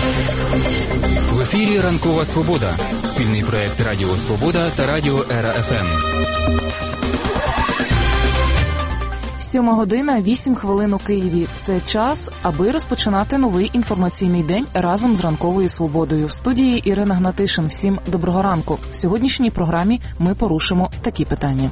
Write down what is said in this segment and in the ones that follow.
В ефірі «Ранкова Свобода» – спільний проєкт Радіо Свобода та Радіо Ера ФМ. 7 година, 8 хвилин у Києві. Це час, аби розпочинати новий інформаційний день разом з «Ранковою Свободою». В студії Ірина Гнатишин. Всім доброго ранку. В сьогоднішній програмі ми порушимо такі питання.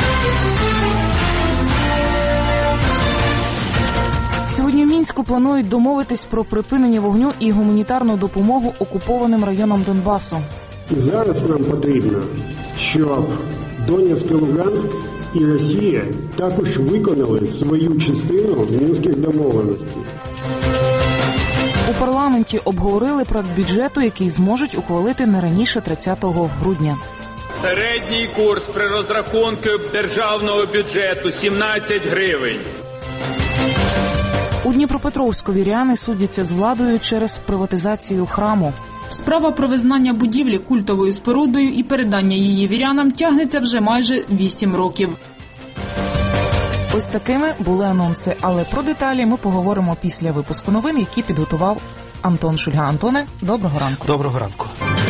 Сьогодні в Мінську планують домовитись про припинення вогню і гуманітарну допомогу окупованим районам Донбасу. Зараз нам потрібно, щоб Донецьк і Луганськ і Росія також виконали свою частину мінських домовленостей. У парламенті обговорили проект бюджету, який зможуть ухвалити не раніше 30 грудня. Середній курс при розрахунку державного бюджету – 17 гривень. У Дніпропетровську віряни судяться з владою через приватизацію храму. Справа про визнання будівлі культовою спорудою і передання її вірянам тягнеться вже майже 8 років. Ось такими були анонси, але про деталі ми поговоримо після випуску новин, які підготував Антон Шульга. Антоне, доброго ранку. Доброго ранку.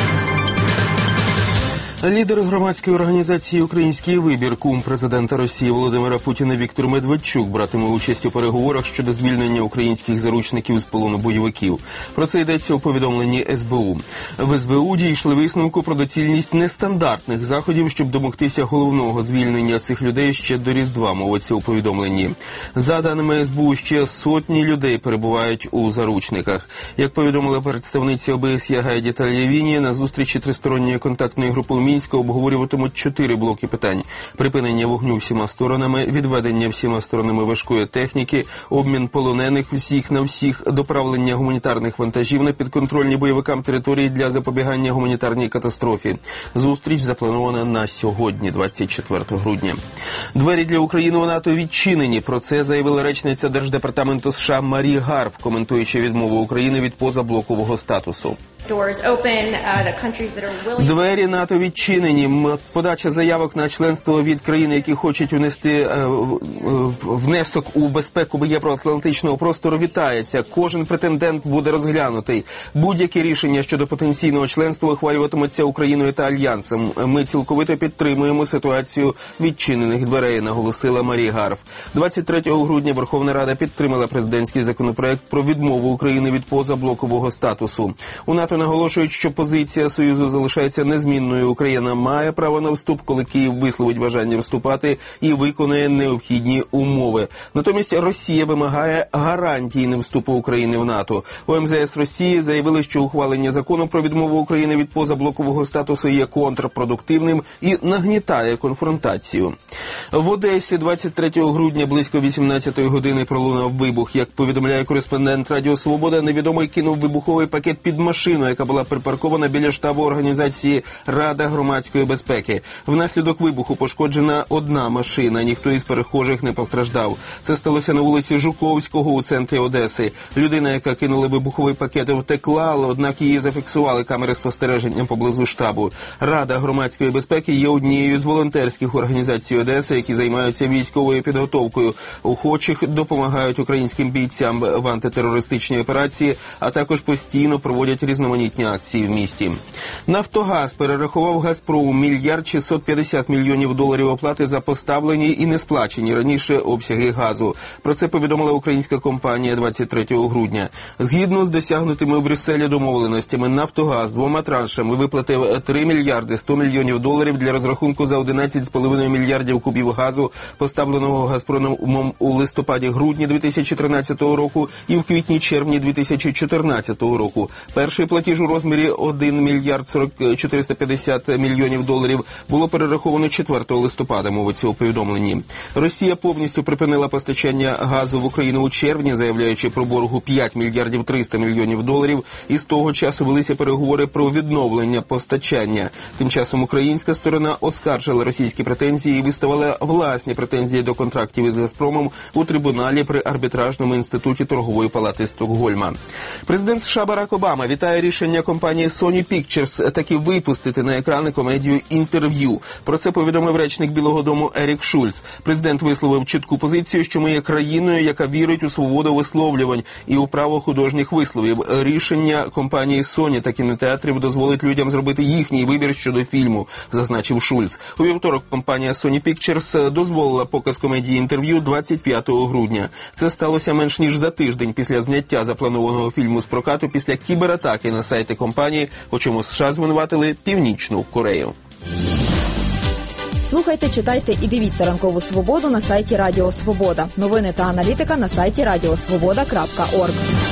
Лідер громадської організації «Український вибір», кум президента Росії Володимира Путіна Віктор Медведчук братиме участь у переговорах щодо звільнення українських заручників з полону бойовиків. Про це йдеться у повідомленні СБУ. В СБУ дійшли висновку про доцільність нестандартних заходів, щоб домогтися головного звільнення цих людей ще до Різдва, мовиться у повідомленні. За даними СБУ, ще сотні людей перебувають у заручниках. Як повідомила представниця ОБСЄ Гайді Тальявіні, на зустрічі тристоронньої контактної групи у Мінську обговорюватимуть 4 блоки питань: припинення вогню всіма сторонами, відведення всіма сторонами важкої техніки, обмін полонених всіх на всіх, доправлення гуманітарних вантажів на підконтрольні бойовикам території для запобігання гуманітарній катастрофі. Зустріч запланована на сьогодні, 24 грудня. Двері для України у НАТО відчинені. Про це заявила речниця Держдепартаменту США Марі Гарф, коментуючи відмову України від позаблокового статусу. Двері НАТО відчинені. Подача заявок на членство від країн, які хочуть внести внесок у безпеку євроатлантичного простору, вітається. Кожен претендент буде розглянутий. Будь-які рішення щодо потенційного членства ухвалюватимуться Україною та Альянсом. Ми цілковито підтримуємо ситуацію відчинених дверей, наголосила Марі Гарф. 23 грудня Верховна Рада підтримала президентський законопроект про відмову України від позаблокового статусу. У НАТО наголошують, що позиція Союзу залишається незмінною. Україна має право на вступ, коли Київ висловить бажання вступати і виконає необхідні умови. Натомість Росія вимагає гарантій невступу України в НАТО. У МЗС Росії заявили, що ухвалення закону про відмову України від позаблокового статусу є контрпродуктивним і нагнітає конфронтацію. В Одесі 23 грудня близько 18 години пролунав вибух. Як повідомляє кореспондент Радіо Свобода, невідомий кинув вибуховий пакет під машину, яка була припаркована біля штабу організації «Рада громадської безпеки». Внаслідок вибуху пошкоджена одна машина, ніхто із перехожих не постраждав. Це сталося на вулиці Жуковського у центрі Одеси. Людина, яка кинула вибуховий пакет, втекла, однак її зафіксували камери спостереження поблизу штабу. Рада громадської безпеки є однією з волонтерських організацій Одеси, які займаються військовою підготовкою. Охочих допомагають українським бійцям в антитерористичній операції, а також постійно проводять різноманітні акції в місті. «Нафтогаз» перерахував «Газпрому» $1 мільярд 650 мільйонів оплати за поставлені і не сплачені раніше обсяги газу. Про це повідомила українська компанія 23 грудня. Згідно з досягнутими у Брюсселі домовленостями, «Нафтогаз» 2 траншами виплатив $3 мільярди 100 мільйонів для розрахунку за 11,5 мільярдів кубів газу, поставленого «Газпромом» у листопаді-грудні 2013 року і в квітні-червні 2014 року. Перший платіж у розмірі $1 мільярд 450 мільйонів було перераховано 4 листопада, мовиться у повідомленні. Росія повністю припинила постачання газу в Україну у червні, заявляючи про боргу $5 мільярдів 300 мільйонів, і з того часу велися переговори про відновлення постачання. Тим часом українська сторона оскаржила російські претензії і виставила власні претензії до контрактів із «Газпромом» у трибуналі при арбітражному інституті торгової палати Стокгольма. Президент США Барак Обама вітає рішення компанії Sony Pictures таки випустити на екрани плани комедію «Інтерв'ю». Про це повідомив речник Білого дому Ерік Шульц. Президент висловив чітку позицію, що ми є країною, яка вірить у свободу висловлювань і у право художніх висловів. Рішення компанії Sony та кінотеатрів дозволить людям зробити їхній вибір щодо фільму, зазначив Шульц. У вівторок компанія Sony Pictures дозволила показ комедії «Інтерв'ю» 25 грудня. Це сталося менш ніж за тиждень після зняття запланованого фільму з прокату після кібератаки на сайти компанії, у чому США звинуватили Північну Корею. Слухайте, читайте і дивіться «Ранкову свободу» на сайті Радіо Свобода. Новини та аналітика на сайті radiosvoboda.org.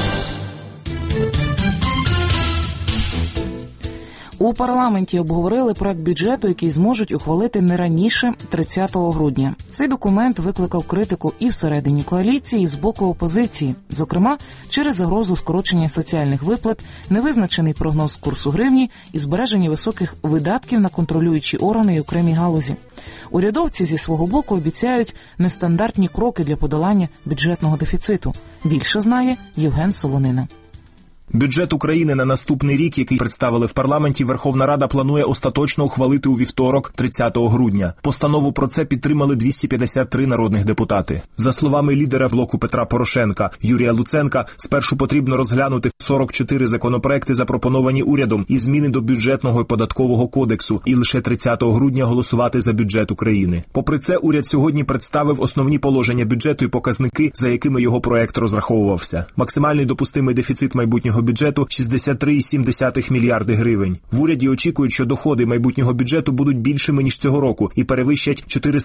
У парламенті обговорили проект бюджету, який зможуть ухвалити не раніше 30 грудня. Цей документ викликав критику і всередині коаліції, і з боку опозиції. Зокрема, через загрозу скорочення соціальних виплат, невизначений прогноз курсу гривні і збереження високих видатків на контролюючі органи і окремі галузі. Урядовці зі свого боку обіцяють нестандартні кроки для подолання бюджетного дефіциту. Більше знає Євген Солонина. Бюджет України на наступний рік, який представили в парламенті, Верховна Рада планує остаточно ухвалити у вівторок, 30 грудня. Постанову про це підтримали 253 народних депутати. За словами лідера блоку Петра Порошенка Юрія Луценка, спершу потрібно розглянути 44 законопроекти, запропоновані урядом, і зміни до бюджетного і податкового кодексу, і лише 30 грудня голосувати за бюджет України. Попри це, уряд сьогодні представив основні положення бюджету і показники, за якими його проект розраховувався. Максимальний допустимий дефіцит майбутнього бюджету – 63,7 мільярди гривень. В уряді очікують, що доходи майбутнього бюджету будуть більшими, ніж цього року, і перевищать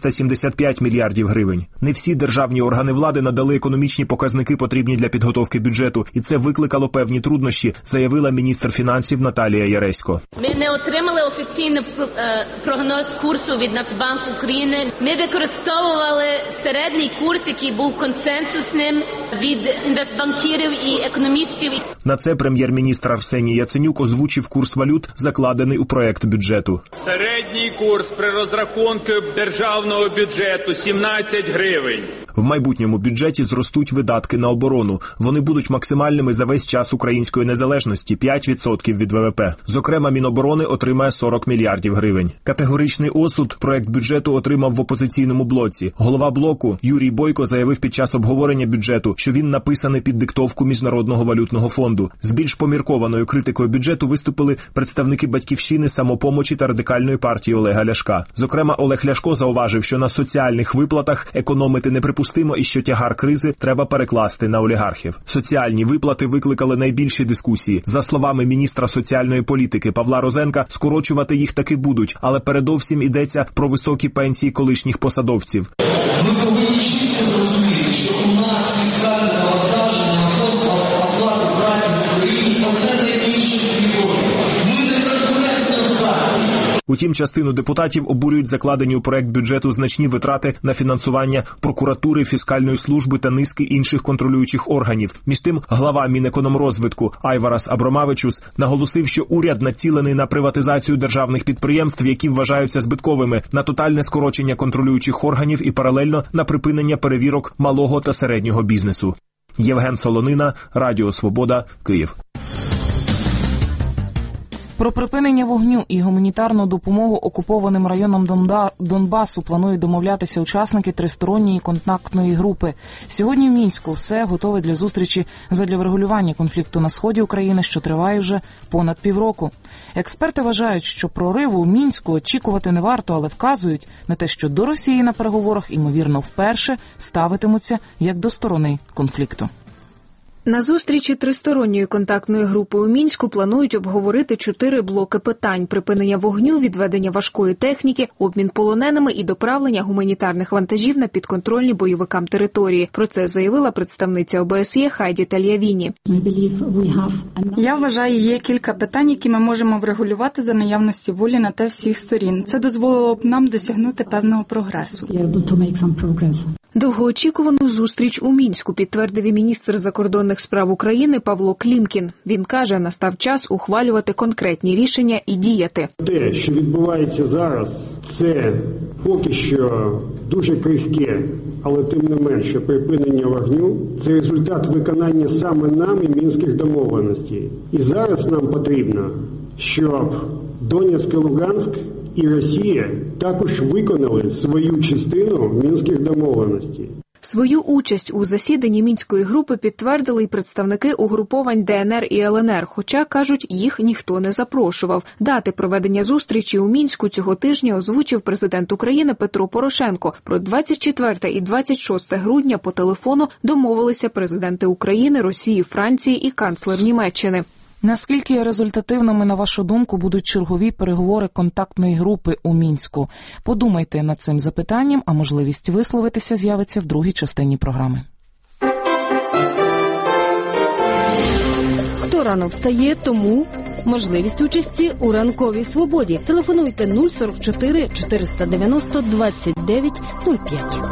475 мільярдів гривень. Не всі державні органи влади надали економічні показники, потрібні для підготовки бюджету, і це викликало певні труднощі, заявила міністр фінансів Наталія Яресько. Ми не отримали офіційний прогноз курсу від Нацбанку України. Ми використовували середній курс, який був консенсусним від інвестбанкірів і економістів. На це прем'єр-міністр Арсеній Яценюк озвучив курс валют, закладений у проект бюджету. Середній курс при розрахунку державного бюджету – 17 гривень. В майбутньому бюджеті зростуть видатки на оборону. Вони будуть максимальними за весь час української незалежності – 5% від ВВП. Зокрема, Міноборони отримає 40 мільярдів гривень. Категоричний осуд проект бюджету отримав в опозиційному блоці. Голова блоку Юрій Бойко заявив під час обговорення бюджету, що він написаний під диктовку Міжнародного валютного фонду. З більш поміркованою критикою бюджету виступили представники «Батьківщини», «Самопомочі» та Радикальної партії Олега Ляшка. Зокрема, Олег Ляшко зауважив, що на соціальних виплатах економити неприпустимо і що тягар кризи треба перекласти на олігархів. Соціальні виплати викликали найбільші дискусії. За словами міністра соціальної політики Павла Розенка, скорочувати їх таки будуть, але передовсім йдеться про високі пенсії колишніх посадовців. Ми повинні чітко зрозуміти, що у нас фіскальне навантаження на фонд оплати праці в Україні одне найбільше регіонів. Ми не конкурентно здатні. Утім, частину депутатів обурюють закладені у проект бюджету значні витрати на фінансування прокуратури, фіскальної служби та низки інших контролюючих органів. Між тим, глава Мінекономрозвитку Айварас Абромавичус наголосив, що уряд націлений на приватизацію державних підприємств, які вважаються збитковими, на тотальне скорочення контролюючих органів і паралельно на припинення перевірок малого та середнього бізнесу. Євген Солонина, Радіо Свобода, Київ. Про припинення вогню і гуманітарну допомогу окупованим районам Донбасу планують домовлятися учасники тристоронньої контактної групи. Сьогодні в Мінську все готове для зустрічі задля врегулювання конфлікту на сході України, що триває вже понад півроку. Експерти вважають, що прориву у Мінську очікувати не варто, але вказують на те, що до Росії на переговорах, ймовірно, вперше ставитимуться як до сторони конфлікту. На зустрічі тристоронньої контактної групи у Мінську планують обговорити 4 блоки питань: припинення вогню, відведення важкої техніки, обмін полоненими і доправлення гуманітарних вантажів на підконтрольні бойовикам території. Про це заявила представниця ОБСЄ Хайді Тальявіні. Я вважаю, є кілька питань, які ми можемо врегулювати за наявності волі на те всіх сторін. Це дозволило б нам досягнути певного прогресу. Довгоочікувану зустріч у Мінську підтвердив і міністр закордонних справ України Павло Клімкін. Він каже, настав час ухвалювати конкретні рішення і діяти. Те, що відбувається зараз, це поки що дуже крихке, але тим не менше припинення вогню – це результат виконання саме нами мінських домовленостей. І зараз нам потрібно, щоб Донецьк і Луганськ і Росія також виконали свою частину Мінських домовленостей. Свою участь у засіданні Мінської групи підтвердили й представники угруповань ДНР і ЛНР, хоча, кажуть, їх ніхто не запрошував. Дати проведення зустрічі у Мінську цього тижня озвучив президент України Петро Порошенко. Про 24 і 26 грудня по телефону домовилися президенти України, Росії, Франції і канцлер Німеччини. Наскільки результативними, на вашу думку, будуть чергові переговори контактної групи у Мінську? Подумайте над цим запитанням, а можливість висловитися з'явиться в другій частині програми. Хто рано встає, тому можливість участі у ранковій свободі. Телефонуйте 044 490 29 05.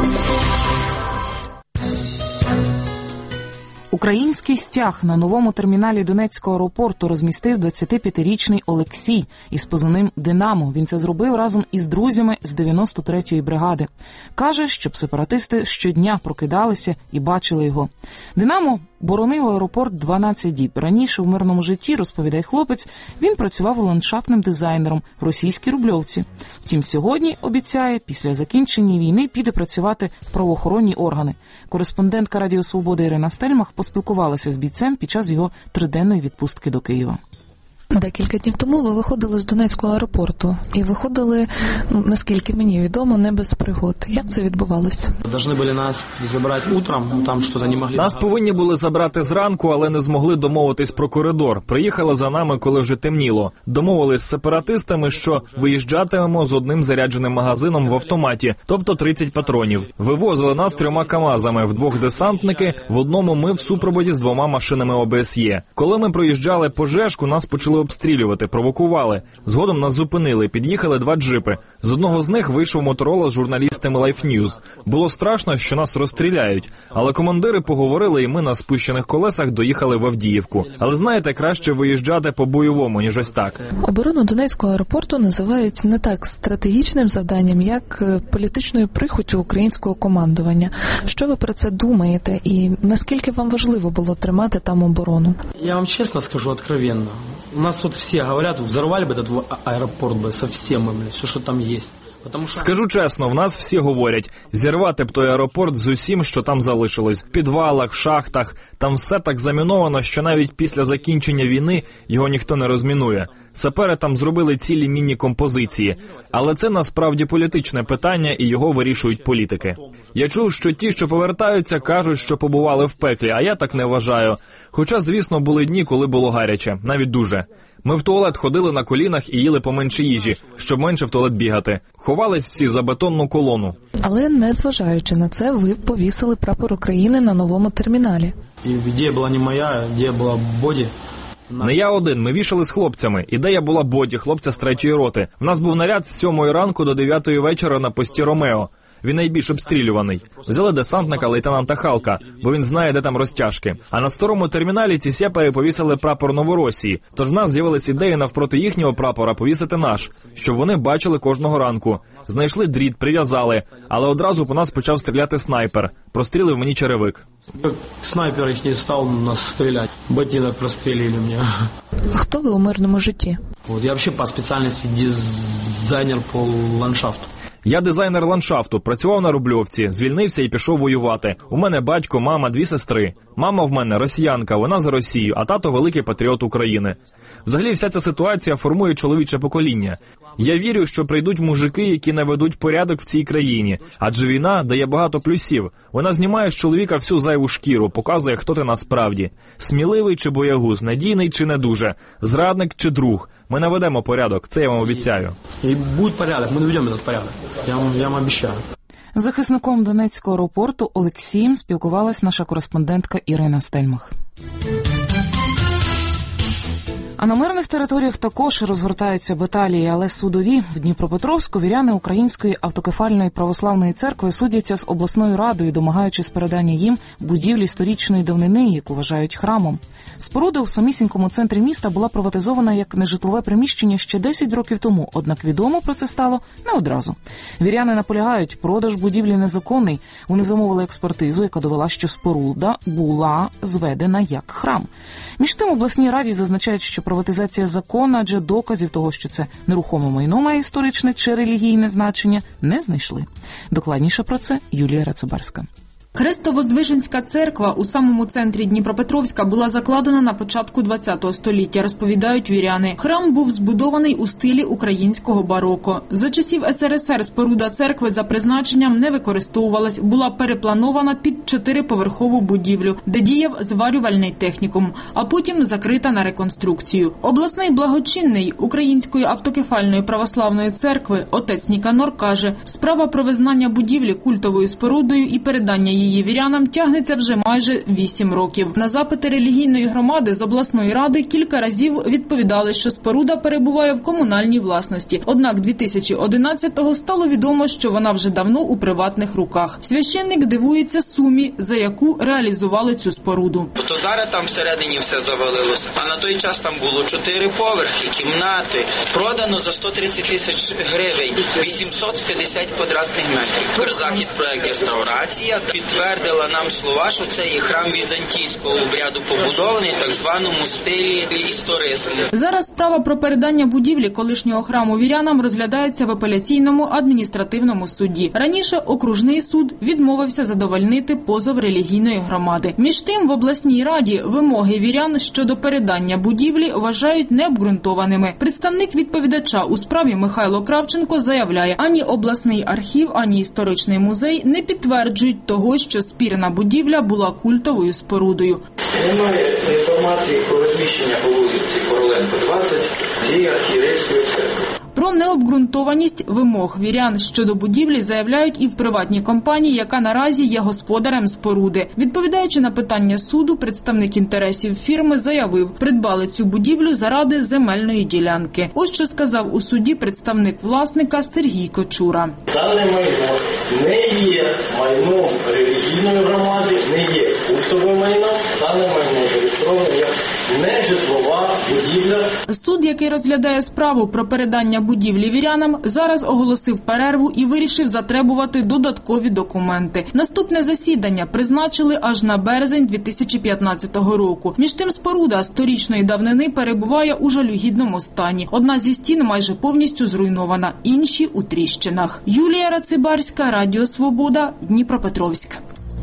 Український стяг на новому терміналі Донецького аеропорту розмістив 25-річний Олексій із позивним «Динамо». Він це зробив разом із друзями з 93-ї бригади. Каже, щоб сепаратисти щодня прокидалися і бачили його. «Динамо» боронив аеропорт 12 діб. Раніше в мирному житті, розповідає хлопець, він працював ландшафтним дизайнером в російській Рубльовці. Втім, сьогодні, обіцяє, після закінчення війни піде працювати в правоохоронні органи. Кореспондентка Радіо Свобода Ірина Стельмах поспілкувалася з бійцем під час його триденної відпустки до Києва. Декілька днів тому ви виходили з Донецького аеропорту. І виходили, наскільки мені відомо, не без пригод. Як це відбувалося? Должны були нас забрати утром, там щось не могли. Нас повинні були забрати зранку, але не змогли домовитись про коридор. Приїхали за нами, коли вже темніло. Домовились з сепаратистами, що виїжджатимемо з одним зарядженим магазином в автоматі, тобто 30 патронів. Вивозили нас 3 КАМАЗами, вдвох десантники, в одному ми в супроводі з 2 машинами ОБСЄ. Коли ми проїжджали пожежку, нас почали обстрілювати, провокували. Згодом нас зупинили, під'їхали 2 джипи. З одного з них вийшов Моторола з журналістами Life News. Було страшно, що нас розстріляють. Але командири поговорили, і ми на спущених колесах доїхали в Авдіївку. Але знаєте, краще виїжджати по-бойовому, ніж ось так. Оборону Донецького аеропорту називають не так стратегічним завданням, як політичною прихоттю українського командування. Що ви про це думаєте? І наскільки вам важливо було тримати там оборону? Я вам честно скажу, откровенно. У нас вот все говорят, взорвали бы этот аэропорт бы совсем, все, что там есть. Скажу чесно, в нас всі говорять, зірвати б той аеропорт з усім, що там залишилось. В підвалах, в шахтах, там все так заміновано, що навіть після закінчення війни його ніхто не розмінує. Сапери там зробили цілі міні-композиції. Але це насправді політичне питання, і його вирішують політики. Я чув, що ті, що повертаються, кажуть, що побували в пеклі, а я так не вважаю. Хоча, звісно, були дні, коли було гаряче, навіть дуже. Ми в туалет ходили на колінах і їли поменше їжі, щоб менше в туалет бігати. Ховались всі за бетонну колону. Але, незважаючи на це, ви повісили прапор України на новому терміналі. І ідея була не моя, ідея була Боді. Не я один, ми вішали з хлопцями. Ідея була Боді, хлопця з 3-ї роти. У нас був наряд з 7-ї ранку до 9-ї вечора на пості Ромео. Він найбільш обстрілюваний. Взяли десантника лейтенанта Халка, бо він знає, де там розтяжки. А на старому терміналі ці сєпари повісили прапор Новоросії. Тож в нас з'явилась ідея навпроти їхнього прапора повісити наш, щоб вони бачили кожного ранку. Знайшли дріт, прив'язали, але одразу по нас почав стріляти снайпер. Прострілив мені черевик. Снайпер їх не став нас стріляти. Ботинок прострілили мені. Хто ви у мирному житті? От, я взагалі по спеціальності дизайнер по ландшафту. Я дизайнер ландшафту, працював на Рубльовці, звільнився і пішов воювати. У мене батько, мама, 2 сестри. Мама в мене росіянка, вона за Росію, а тато великий патріот України. Взагалі вся ця ситуація формує чоловіче покоління. Я вірю, що прийдуть мужики, які наведуть порядок в цій країні. Адже війна дає багато плюсів. Вона знімає з чоловіка всю зайву шкіру, показує, хто ти насправді. Сміливий чи боягуз, надійний чи не дуже, зрадник чи друг. Ми наведемо порядок, це я вам обіцяю. І буде порядок, ми наведемо цей порядок. Я вам обіцяю. З захисником Донецького аеропорту Олексієм спілкувалась наша кореспондентка Ірина Стельмах. А на мирних територіях також розгортаються баталії, але судові. В Дніпропетровську віряни Української автокефальної православної церкви судяться з обласною радою, домагаючись передання їм будівлі сторічної давнини, яку вважають храмом. Споруда у самісінькому центрі міста була приватизована як нежитлове приміщення ще 10 років тому, однак відомо про це стало не одразу. Віряни наполягають, продаж будівлі незаконний. Вони замовили експертизу, яка довела, що споруда була зведена як храм. Між тим, обласній раді зазначають, що приватизація закону, адже доказів того, що це нерухоме майно має історичне чи релігійне значення, не знайшли. Докладніше про це Юлія Рацибарська. Хрестово-Здвиженська церква у самому центрі Дніпропетровська була закладена на початку ХХ століття, розповідають віряни. Храм був збудований у стилі українського бароко. За часів СРСР споруда церкви за призначенням не використовувалась, була перепланована під 4-поверхову будівлю, де діяв зварювальний технікум, а потім закрита на реконструкцію. Обласний благочинний Української автокефальної православної церкви отець Ніканор каже, справа про визнання будівлі культовою спорудою і передання її вірянам тягнеться вже майже 8 років. На запити релігійної громади з обласної ради кілька разів відповідали, що споруда перебуває в комунальній власності. Однак 2011-го стало відомо, що вона вже давно у приватних руках. Священник дивується сумі, за яку реалізували цю споруду. То зараз там всередині все завалилося, а на той час там було 4 поверхи, кімнати. Продано за 130 тисяч гривень, 850 квадратних метрів. Укрзахід проект реставрація підтвердила нам слова, що це є храм візантійського обряду, побудований в так званому стилі історизму. Зараз справа про передання будівлі колишнього храму вірянам розглядається в апеляційному адміністративному суді. Раніше окружний суд відмовився задовольнити позов релігійної громади. Між тим, в обласній раді вимоги вірян щодо передання будівлі вважають необґрунтованими. Представник відповідача у справі Михайло Кравченко заявляє, ані обласний архів, ані історичний музей не підтверджують того, що спірна будівля була культовою спорудою. Немає інформації про розміщення по вулиці Короленко, 20, цієї архієрейської церкви. Про необґрунтованість вимог вірян щодо будівлі заявляють і в приватній компанії, яка наразі є господарем споруди. Відповідаючи на питання суду, представник інтересів фірми заявив, придбали цю будівлю заради земельної ділянки. Ось що сказав у суді представник власника Сергій Кочура. Дане майно не є майном релігійної громади, не є культовим майном, дане майно зареєстроване як нежитлова будівля. Суд, який розглядає справу про передання будівлі вірянам, зараз оголосив перерву і вирішив затребувати додаткові документи. Наступне засідання призначили аж на березень 2015 року. Між тим споруда сторічної давнини перебуває у жалюгідному стані. Одна зі стін майже повністю зруйнована, інші у тріщинах. Юлія Рацибарська, Радіо Свобода, Дніпропетровськ.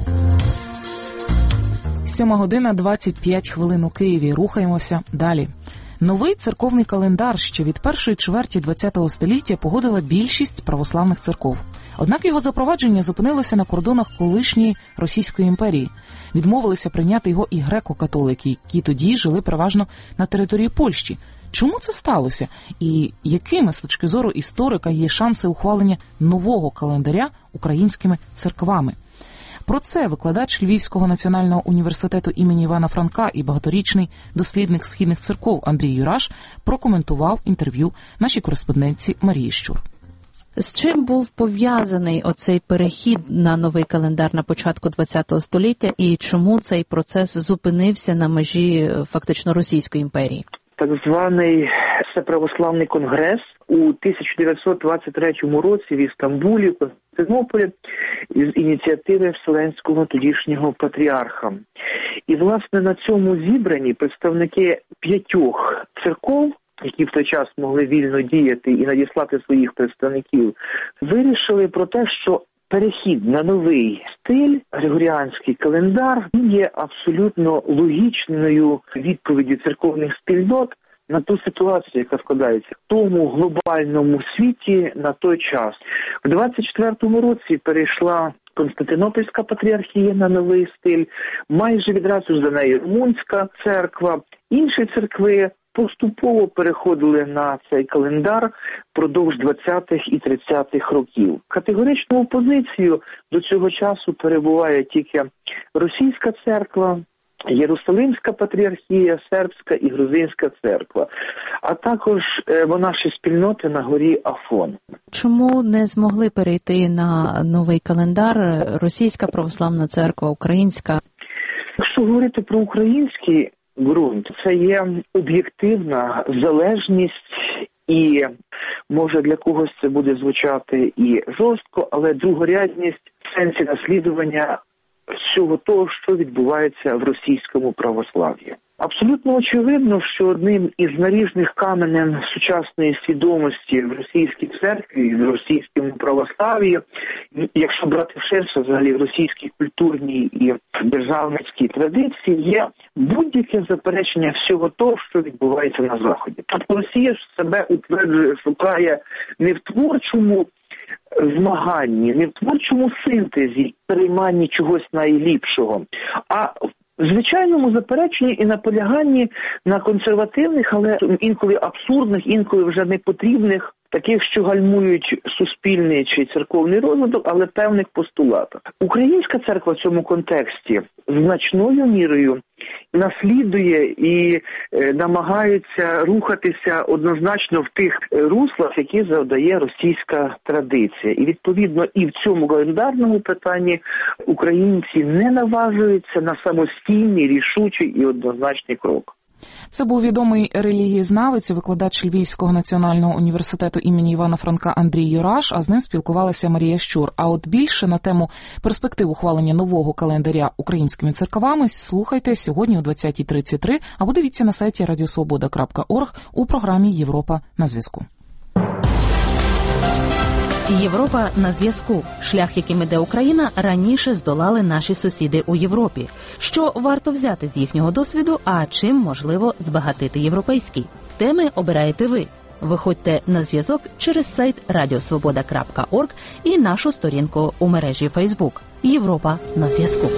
7:25 у Києві. Рухаємося далі. Новий церковний календар ще від першої чверті ХХ століття погодила більшість православних церков. Однак його запровадження зупинилося на кордонах колишньої Російської імперії. Відмовилися прийняти його і греко-католики, які тоді жили переважно на території Польщі. Чому це сталося? І якими, з точки зору історика, є шанси ухвалення нового календаря українськими церквами? Про це викладач Львівського національного університету імені Івана Франка і багаторічний дослідник східних церков Андрій Юраш прокоментував інтерв'ю нашій кореспондентці Марії Щур. З чим був пов'язаний оцей перехід на новий календар на початку ХХ століття і чому цей процес зупинився на межі фактично Російської імперії? Так званий Всеправославний конгрес у 1923 році в Істамбулі, в Константинополі, з ініціативи Вселенського тодішнього патріарха. І, власне, на цьому зібранні представники 5 церков, які в той час могли вільно діяти і надіслати своїх представників, вирішили про те, що перехід на новий стиль, григоріанський календар, є абсолютно логічною відповіддю церковних спільнот на ту ситуацію, яка складається в тому глобальному світі на той час. В 24-му році перейшла Константинопольська патріархія на новий стиль, майже відразу за нею Румунська церква. Інші церкви поступово переходили на цей календар впродовж 20-х і 30-х років. Категоричну опозицію до цього часу перебуває тільки Російська церква, Єрусалимська патріархія, Сербська і Грузинська церква, а також монаші спільноти на горі Афон. Чому не змогли перейти на новий календар Російська православна церква, Українська? Якщо говорити про український ґрунт, це є об'єктивна залежність і, може, для когось це буде звучати і жорстко, але другорядність в сенсі наслідування всього того, що відбувається в російському православ'ї. Абсолютно очевидно, що одним із наріжних каменем сучасної свідомості в російській церкві, в російському православ'ї, якщо брати ширше взагалі в російській культурній і державницькій традиції, є будь-яке заперечення всього того, що відбувається на Заході. Тобто Росія ж себе утверджує, шукає не в творчому змаганні, не в творчому синтезі, перейманні чогось найліпшого, а в звичайному запереченні і наполяганні на консервативних, але інколи абсурдних, інколи вже непотрібних, таких, що гальмують суспільний чи церковний розвиток, але певних постулатах. Українська церква в цьому контексті значною мірою наслідує і намагається рухатися однозначно в тих руслах, які завдає російська традиція. І відповідно і в цьому календарному питанні українці не наважуються на самостійний, рішучий і однозначний крок. Це був відомий релігієзнавець, викладач Львівського національного університету імені Івана Франка Андрій Юраш, а з ним спілкувалася Марія Щур. А от більше на тему перспектив ухвалення нового календаря українськими церквами слухайте сьогодні о 20:33 або дивіться на сайті radiosvoboda.org у програмі «Європа на зв'язку». Європа на зв'язку. Шлях, яким іде Україна, раніше здолали наші сусіди у Європі. Що варто взяти з їхнього досвіду, а чим можливо збагатити європейський? Теми обираєте ви. Виходьте на зв'язок через сайт radiosvoboda.org і нашу сторінку у мережі Facebook. Європа на зв'язку.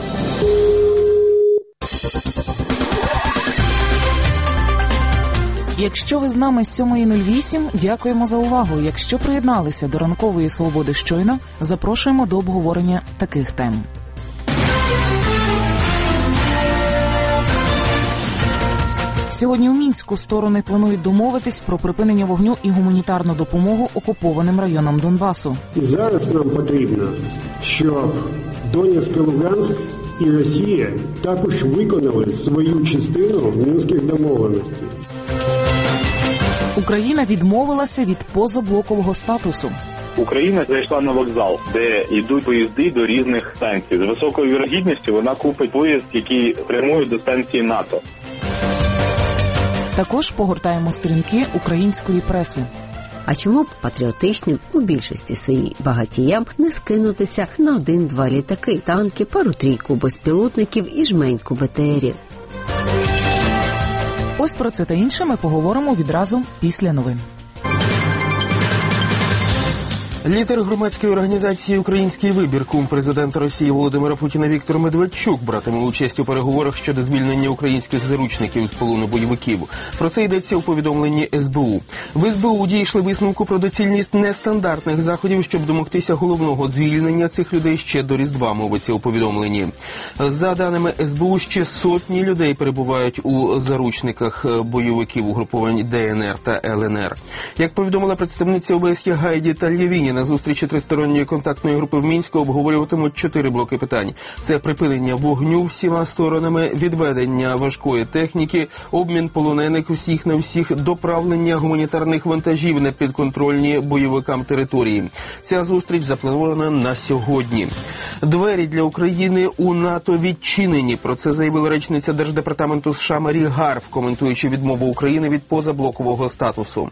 Якщо ви з нами з 7:08, дякуємо за увагу. Якщо приєдналися до ранкової свободи щойно, запрошуємо до обговорення таких тем. Сьогодні у Мінську сторони планують домовитись про припинення вогню і гуманітарну допомогу окупованим районам Донбасу. І зараз нам потрібно, щоб Донецьк і Луганськ і Росія також виконали свою частину мінських домовленостей. Україна відмовилася від позаблокового статусу. Україна зайшла на вокзал, де йдуть поїзди до різних станцій. З високою вірогідністю вона купить поїзд, який прямує до станції НАТО. Також погортаємо сторінки української преси. А чому б патріотичним у більшості своїй багатіям не скинутися на 1-2 літаки, танки, пару-трійку безпілотників і жменьку БТРів? Ось про це та інше ми поговоримо відразу після новин. Лідер громадської організації «Український вибір», кум президента Росії Володимира Путіна Віктор Медведчук братиме участь у переговорах щодо звільнення українських заручників з полону бойовиків. Про це йдеться у повідомленні СБУ. В СБУ дійшли висновку про доцільність нестандартних заходів, щоб домогтися головного звільнення цих людей ще до Різдва, мовиться у повідомленні. За даними СБУ, ще сотні людей перебувають у заручниках бойовиків угруповань ДНР та ЛНР. Як повідомила представниця ОБСЄ Гайді Тальявіні, на зустрічі тристоронньої контактної групи в Мінську обговорюватимуть 4 блоки питань. Це припинення вогню всіма сторонами, відведення важкої техніки, обмін полонених всіх на всіх, доправлення гуманітарних вантажів на підконтрольні бойовикам території. Ця зустріч запланована на сьогодні. Двері для України у НАТО відчинені. Про це заявила речниця Держдепартаменту США Марі Гарф, коментуючи відмову України від позаблокового статусу.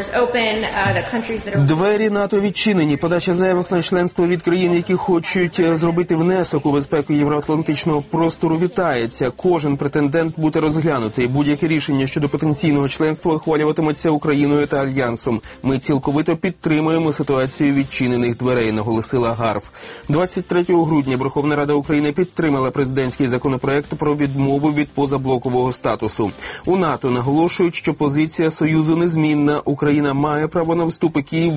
Двері НАТО відчинені. Подача заявок на членство від країн, які хочуть зробити внесок у безпеку євроатлантичного простору, вітається. Кожен претендент буде розглянутий. Будь-яке рішення щодо потенційного членства ухвалюватиметься Україною та Альянсом. Ми цілковито підтримуємо ситуацію відчинених дверей, наголосила Гарф. 23 грудня Верховна Рада України підтримала президентський законопроект про відмову від позаблокового статусу. У НАТО наголошують, що позиція Союзу незмінна. Україна має право на вступ,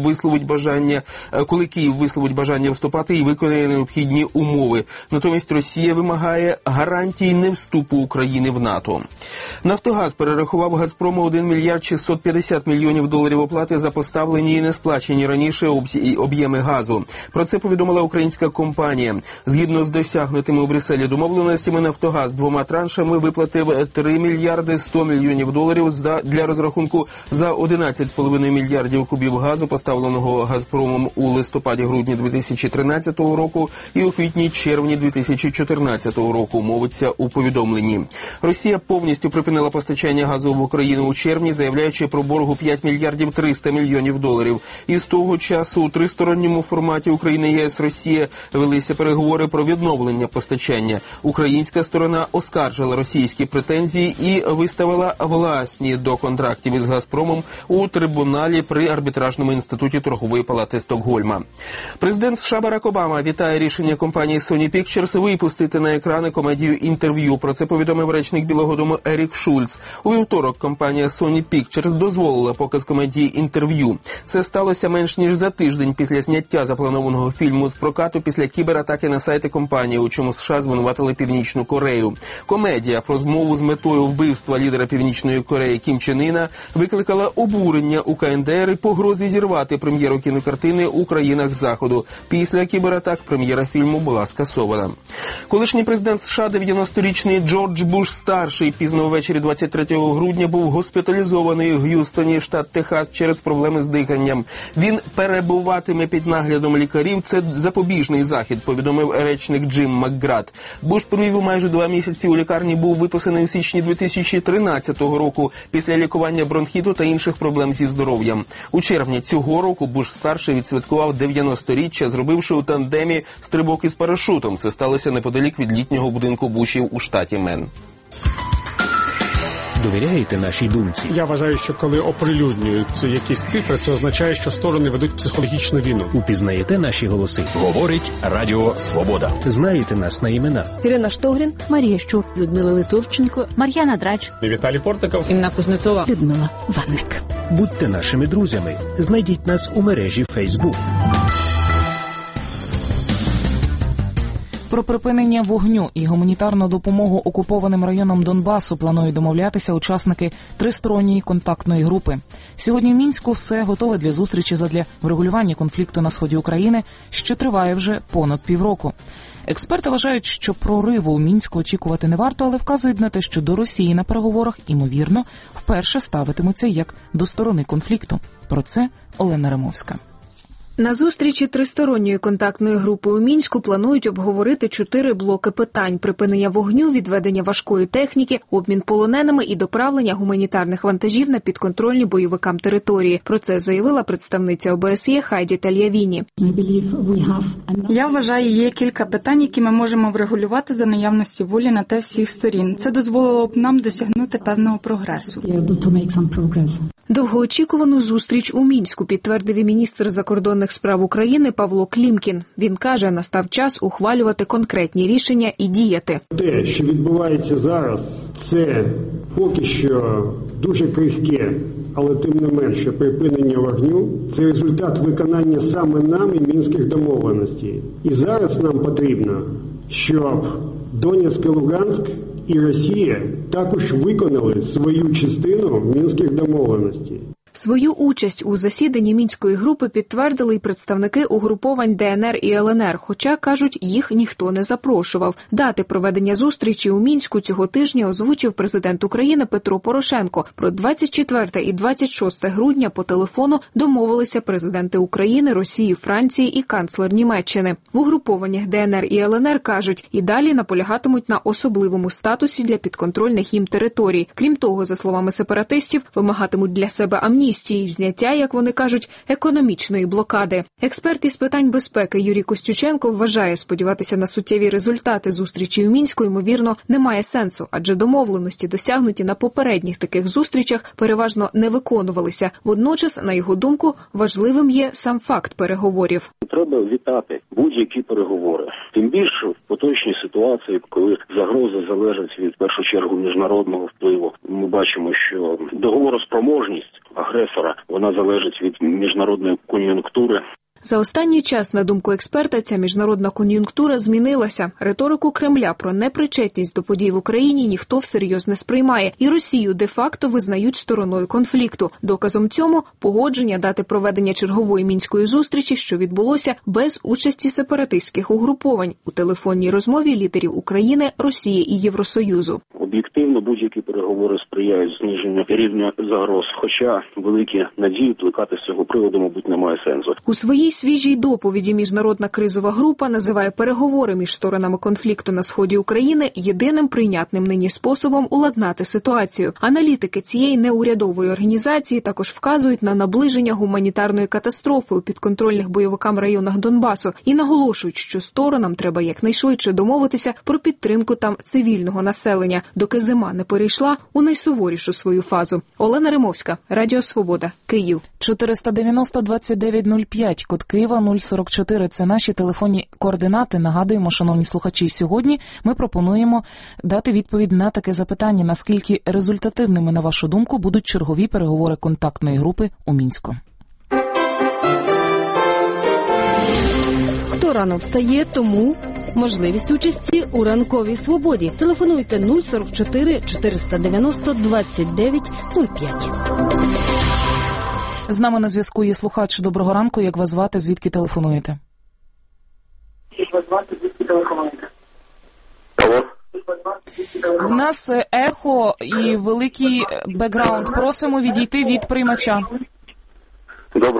коли Київ висловить бажання вступати і виконає необхідні умови. Натомість Росія вимагає гарантій невступу України в НАТО. Нафтогаз перерахував Газпрому 1 мільярд 650 мільйонів доларів оплати за поставлені і не сплачені раніше об'єми газу. Про це повідомила українська компанія. Згідно з досягнутими у Брюсселі домовленостями, Нафтогаз 2 траншами виплатив 3 мільярди 100 мільйонів доларів для розрахунку за 11,5 мільярдів кубів газу, поставленого Газпрому «Газпромом» у листопаді-грудні 2013 року і у квітні-червні 2014 року, мовиться у повідомленні. Росія повністю припинила постачання газу в Україну у червні, заявляючи про боргу 5 мільярдів 300 мільйонів доларів. І з того часу у тристоронньому форматі Україна, ЄС, Росія велися переговори про відновлення постачання. Українська сторона оскаржила російські претензії і виставила власні до контрактів із «Газпромом» у трибуналі при арбітражному інституті торгової палати Стокгольма. Президент США Барак Обама вітає рішення компанії Sony Pictures випустити на екрани комедію «Інтерв'ю». Про це повідомив речник Білого дому Ерік Шульц. У вівторок компанія Sony Pictures дозволила показ комедії «Інтерв'ю». Це сталося менш ніж за тиждень після зняття запланованого фільму з прокату після кібератаки на сайти компанії, у чому США звинуватили Північну Корею. Комедія про змову з метою вбивства лідера Північної Кореї Кім Чен Іна викликала обурення у КНДР і погрози зірвати прем'єру кінокартини у країнах Заходу. Після кібератак прем'єра фільму була скасована. Колишній президент США, 90-річний Джордж Буш-старший, пізно ввечері 23 грудня був госпіталізований у Г'юстоні, штат Техас, через проблеми з диханням. Він перебуватиме під наглядом лікарів. Це запобіжний захід, повідомив речник Джим Макград. Буш провів майже 2 місяці у лікарні, був виписаний у січні 2013 року після лікування бронхіту та інших проблем зі здоров'ям. У червні цього року Буш-старший відсвяткував 90-річчя, зробивши у тандемі стрибок із парашутом. Це сталося неподалік від літнього будинку Бушів у штаті Мен. Довіряєте нашій думці? Я вважаю, що коли оприлюднюються якісь цифри, це означає, що сторони ведуть психологічну війну. Упізнаєте наші голоси? Говорить Радіо Свобода. Знаєте нас на імена? Ірина Штогрін, Марія Щур, Людмила Литовченко, Мар'яна Драч, Віталій Портников, Інна Кузнецова, Людмила Ванник. Будьте нашими друзями. Знайдіть нас у мережі Facebook. Про припинення вогню і гуманітарну допомогу окупованим районам Донбасу планують домовлятися учасники тристоронньої контактної групи. Сьогодні в Мінську все готове для зустрічі задля врегулювання конфлікту на сході України, що триває вже понад півроку. Експерти вважають, що прориву у Мінську очікувати не варто, але вказують на те, що до Росії на переговорах, ймовірно, вперше ставитимуться як до сторони конфлікту. Про це Олена Римовська. На зустрічі тристоронньої контактної групи у Мінську планують обговорити 4 блоки питань: припинення вогню, відведення важкої техніки, обмін полоненими і доправлення гуманітарних вантажів на підконтрольні бойовикам території. Про це заявила представниця ОБСЄ Хайді Тальявіні. Я вважаю, є кілька питань, які ми можемо врегулювати за наявності волі на те всіх сторін. Це дозволило б нам досягнути певного прогресу. Довгоочікувану зустріч у Мінську підтвердив і міністр закордонних справ України Павло Клімкін. Він каже, настав час ухвалювати конкретні рішення і діяти. Те, що відбувається зараз, це поки що дуже крихке, але тим не менше припинення вогню – це результат виконання саме нами мінських домовленостей. І зараз нам потрібно, щоб Донецьк і Луганськ і Росія також виконали свою частину мінських домовленостей. Свою участь у засіданні Мінської групи підтвердили й представники угруповань ДНР і ЛНР, хоча, кажуть, їх ніхто не запрошував. Дати проведення зустрічі у Мінську цього тижня озвучив президент України Петро Порошенко. Про 24 і 26 грудня по телефону домовилися президенти України, Росії, Франції і канцлер Німеччини. В угрупованнях ДНР і ЛНР, кажуть, і далі наполягатимуть на особливому статусі для підконтрольних їм територій. Крім того, за словами сепаратистів, вимагатимуть для себе амністії, зняття, як вони кажуть, економічної блокади. Експерт із питань безпеки Юрій Костюченко вважає, сподіватися на суттєві результати зустрічі у Мінську, ймовірно, немає сенсу, адже домовленості, досягнуті на попередніх таких зустрічах, переважно не виконувалися. Водночас, на його думку, важливим є сам факт переговорів. Треба вітати будь-які переговори. Тим більше в поточній ситуації, коли загроза залежить від, в першу чергу, міжнародного впливу. Ми бачимо, що договороспроможність агресора, вона залежить від міжнародної кон'юнктури. За останній час, на думку експерта, ця міжнародна кон'юнктура змінилася. Риторику Кремля про непричетність до подій в Україні ніхто всерйоз не сприймає. І Росію де-факто визнають стороною конфлікту. Доказом цьому – погодження дати проведення чергової мінської зустрічі, що відбулося без участі сепаратистських угруповань у телефонній розмові лідерів України, Росії і Євросоюзу. Об'єктивно Безумовно, будь-які переговори сприяють зниженню рівня загроз, хоча великі надії плекати з цього приводу, мабуть, немає сенсу. У своїй свіжій доповіді Міжнародна кризова група називає переговори між сторонами конфлікту на сході України єдиним прийнятним нині способом уладнати ситуацію. Аналітики цієї неурядової організації також вказують на наближення гуманітарної катастрофи у підконтрольних бойовикам районах Донбасу і наголошують, що сторонам треба якнайшвидше домовитися про підтримку там цивільного населення, доки зима не перейшла у найсуворішу свою фазу. Олена Римовська, Радіо Свобода, Київ. 490-2905, код Києва 044. Це наші телефонні координати. Нагадуємо, шановні слухачі, сьогодні ми пропонуємо дати відповідь на таке запитання, наскільки результативними, на вашу думку, будуть чергові переговори контактної групи у Мінську. Хто рано встає, тому можливість участі у ранковій свободі. Телефонуйте 044 490 29 05. З нами на зв'язку є слухач. Доброго ранку. Як вас звати? Звідки телефонуєте? В нас ехо і великий бекграунд. Просимо відійти від приймача. Добре.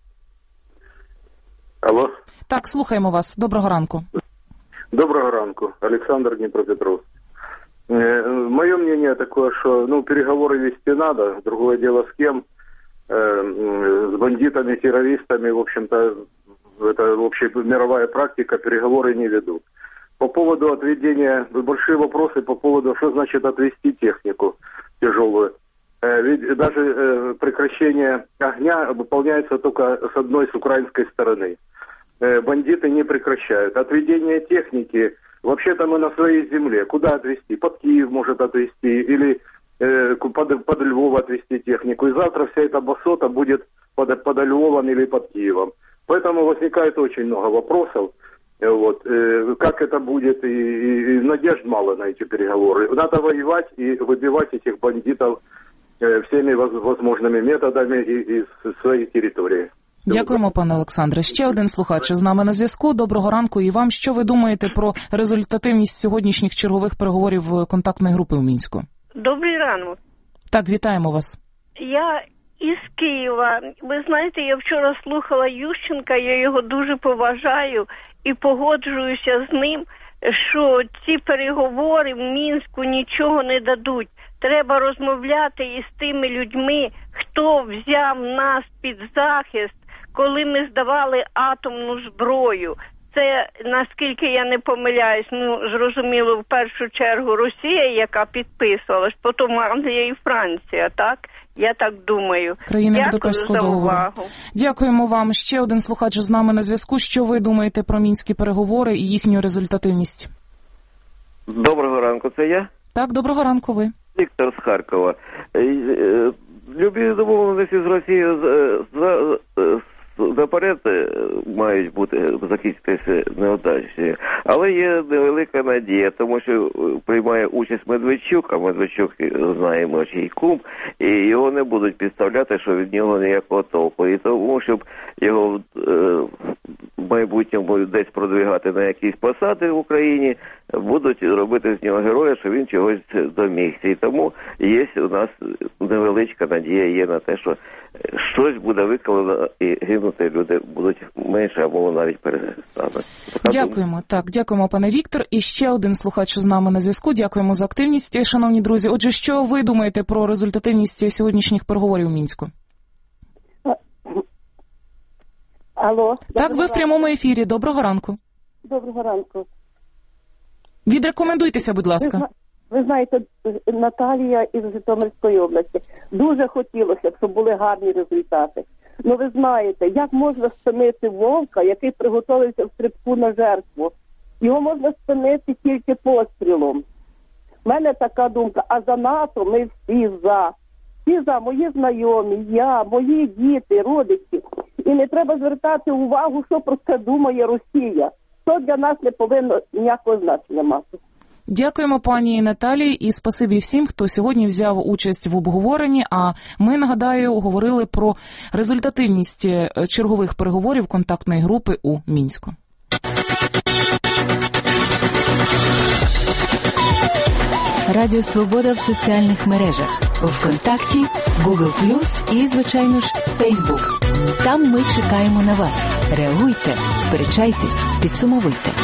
Алло. Так, слухаємо вас. Доброго ранку. Доброго ранку. Александр, Днепропетровск. Мое мнение такое, что переговоры вести надо. Другое дело с кем. С бандитами, террористами, в общем-то, это общемировая практика, переговоры не ведут. По поводу отведения, большие вопросы по поводу, что значит отвести технику тяжелую. Ведь даже прекращение огня выполняется только с одной, с украинской стороны. Бандиты не прекращают. Отведение техники, вообще-то мы на своей земле. Куда отвезти? Под Киев может отвезти или под Львов отвезти технику. И завтра вся эта басота будет под Львовом или под Киевом. Поэтому возникает очень много вопросов. Вот. Как это будет, и надежд мало на эти переговоры. Надо воевать и выбивать этих бандитов всеми возможными методами из своей территории. Дякуємо, пане Олександре. Ще один слухач з нами на зв'язку. Доброго ранку і вам. Що ви думаєте про результативність сьогоднішніх чергових переговорів контактної групи у Мінську? Добрий ранок. Так, вітаємо вас. Я із Києва. Ви знаєте, я вчора слухала Ющенка, я його дуже поважаю і погоджуюся з ним, що ці переговори в Мінську нічого не дадуть. Треба розмовляти із тими людьми, хто взяв нас під захист, коли ми здавали атомну зброю. Це, наскільки я не помиляюсь, зрозуміло, в першу чергу Росія, яка підписувалась, потім Англія і Франція, так? Я так думаю. Країни Будапештського договору. Дякуємо вам. Ще один слухач з нами на зв'язку. Що ви думаєте про мінські переговори і їхню результативність? Доброго ранку, це я? Так, доброго ранку ви. Віктор з Харкова. Любі домовленості з Росією наперед мають бути закінчитися неудачі. Але є невелика надія, тому що приймає участь Медведчук, а Медведчук, знаємо, чий кум, і його не будуть підставляти, що від нього ніякого толку. І тому, щоб його в майбутньому десь продвигати на якісь посади в Україні, будуть робити з нього героя, що він чогось домігся. І тому є у нас невеличка надія є на те, що щось буде виконано і гинути люди будуть менше, або навіть перестануть. Дякуємо. Так, дякуємо, пане Віктор. І ще один слухач з нами на зв'язку. Дякуємо за активність, шановні друзі. Отже, що ви думаєте про результативність сьогоднішніх переговорів у Мінську? Алло. Так, ви в прямому ефірі. Доброго ранку. Доброго ранку. Відрекомендуйтеся, будь ласка. Ви знаєте, Наталія із Житомирської області. Дуже хотілося б, щоб були гарні результати. Ну, ви знаєте, як можна спинити вовка, який приготовився в стрибку на жертву? Його можна спинити тільки пострілом. У мене така думка, а за НАТО ми всі за. Всі за, мої знайомі, я, мої діти, родичі. І не треба звертати увагу, що про це думає Росія. То для нас не повинно ніякого значення мати. Дякуємо пані Наталії і спасибі всім, хто сьогодні взяв участь в обговоренні. А ми, нагадаю, говорили про результативність чергових переговорів контактної групи у Мінську. Радіо Свобода в соціальних мережах ВКонтакті, Google+, і, звичайно ж, Facebook. Там ми чекаємо на вас. Реагуйте, сперечайтесь, підсумовуйте.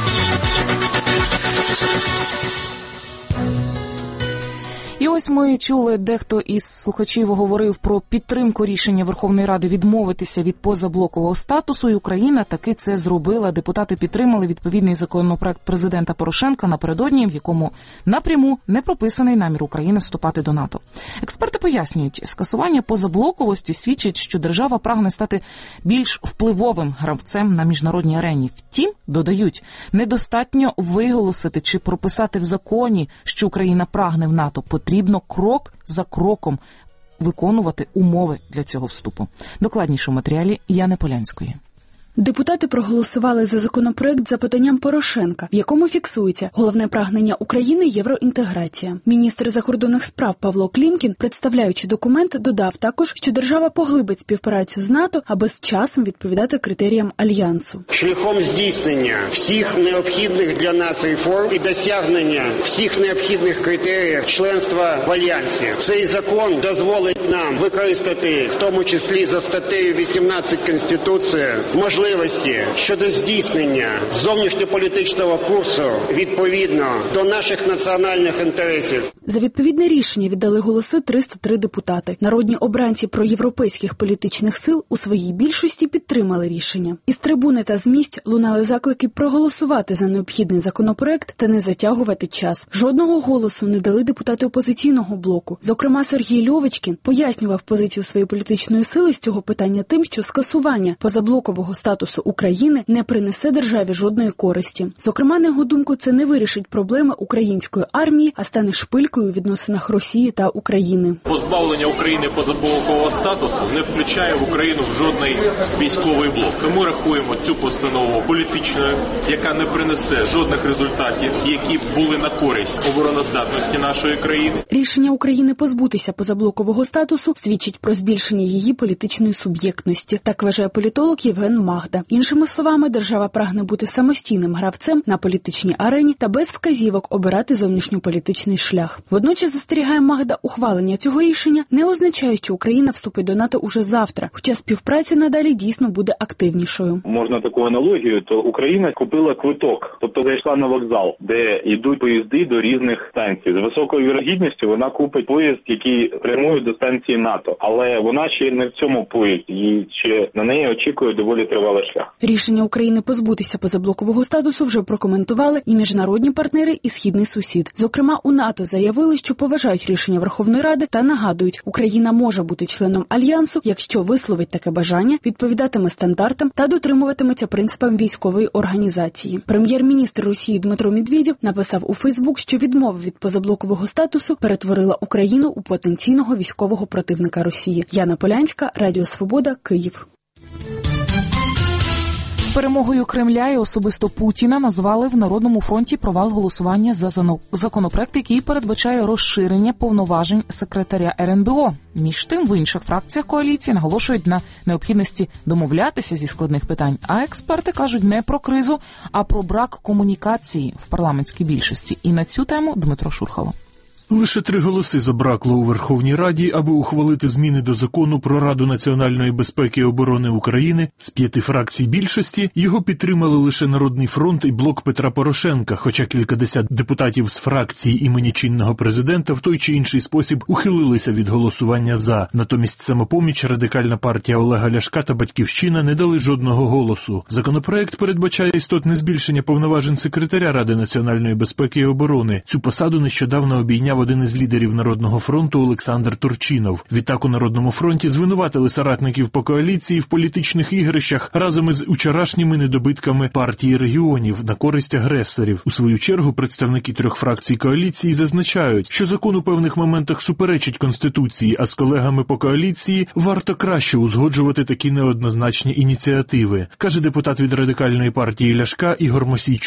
І ось ми чули, дехто із слухачів говорив про підтримку рішення Верховної Ради відмовитися від позаблокового статусу, і Україна таки це зробила. Депутати підтримали відповідний законопроект президента Порошенка напередодні, в якому напряму не прописаний намір України вступати до НАТО. Експерти пояснюють, скасування позаблоковості свідчить, що держава прагне стати більш впливовим гравцем на міжнародній арені. Втім, додають, недостатньо виголосити чи прописати в законі, що Україна прагне в НАТО. Потрібно крок за кроком виконувати умови для цього вступу. Докладніше в матеріалі Яни Полянської. Депутати проголосували за законопроект за поданням Порошенка, в якому фіксується головне прагнення України – євроінтеграція. Міністр закордонних справ Павло Клімкін, представляючи документ, додав також, що держава поглибить співпрацю з НАТО, аби з часом відповідати критеріям Альянсу. Шляхом здійснення всіх необхідних для нас реформ і досягнення всіх необхідних критеріїв членства в Альянсі. Цей закон дозволить нам використати, в тому числі за статтею 18 Конституції, можливості щодо здійснення зовнішньополітичного курсу відповідно до наших національних інтересів. За відповідне рішення віддали голоси 303 депутати. Народні обранці проєвропейських політичних сил у своїй більшості підтримали рішення. Із трибуни та з місць лунали заклики проголосувати за необхідний законопроект та не затягувати час. Жодного голосу не дали депутати опозиційного блоку. Зокрема, Сергій Льовочкін пояснював позицію своєї політичної сили з цього питання тим, що скасування позаблокового статусу України не принесе державі жодної користі. Зокрема, на його думку, це не вирішить проблеми української армії, а стане шпилькою у відносинах Росії та України. Позбавлення України позаблокового статусу не включає в Україну в жодний військовий блок. Тому рахуємо цю постанову політичною, яка не принесе жодних результатів, які б були на користь обороноздатності нашої країни. Рішення України позбутися позаблокового статусу свідчить про збільшення її політичної суб'єктності. Так вважає політолог Євген Магда. Іншими словами, держава прагне бути самостійним гравцем на політичній арені та без вказівок обирати зовнішньополітичний шлях. Водночас, застерігає Магда, ухвалення цього рішення не означає, що Україна вступить до НАТО уже завтра, хоча співпраця надалі дійсно буде активнішою. Можна таку аналогію, то Україна купила квиток, тобто зайшла на вокзал, де йдуть поїзди до різних станцій. З високою вірогідністю вона купить поїзд, який прямує до станції НАТО, але вона ще не в цьому поїзді, і ще на неї очікує доволі тривалий шлях. Рішення України позбутися позаблокового статусу вже прокоментували і міжнародні партнери, і східний сусід. Зокрема, у НАТО заявили, що поважають рішення Верховної Ради та нагадують, Україна може бути членом Альянсу, якщо висловить таке бажання, відповідатиме стандартам та дотримуватиметься принципам військової організації. Прем'єр-міністр Росії Дмитро Медведєв написав у Фейсбук, що відмова від позаблокового статусу перетворила Україну у потенційного військового противника Росії. Яна Полянська, Радіо Свобода, Київ. Перемогою Кремля і особисто Путіна назвали в Народному фронті провал голосування за законопроект, який передбачає розширення повноважень секретаря РНБО. Між тим, в інших фракціях коаліції наголошують на необхідності домовлятися зі складних питань, а експерти кажуть не про кризу, а про брак комунікації в парламентській більшості. І на цю тему Дмитро Шурхало. Лише 3 голоси забракло у Верховній Раді, аби ухвалити зміни до Закону про Раду національної безпеки і оборони України. З 5 фракцій більшості його підтримали лише Народний фронт і Блок Петра Порошенка, хоча кількадесят депутатів з фракції імені чинного президента в той чи інший спосіб ухилилися від голосування «за». Натомість Самопоміч, Радикальна партія Олега Ляшка та Батьківщина не дали жодного голосу. Законопроект передбачає істотне збільшення повноважень секретаря Ради національної безпеки і оборони. Цю посаду нещодавно обійняв один із лідерів Народного фронту Олександр Турчинов. Відтак у Народному фронті звинуватили соратників по коаліції в політичних ігрищах разом із вчорашніми недобитками партії регіонів на користь агресорів. У свою чергу представники 3 фракцій коаліції зазначають, що закон у певних моментах суперечить Конституції, а з колегами по коаліції варто краще узгоджувати такі неоднозначні ініціативи, каже депутат від Радикальної партії Ляшка Ігор Мосійчук.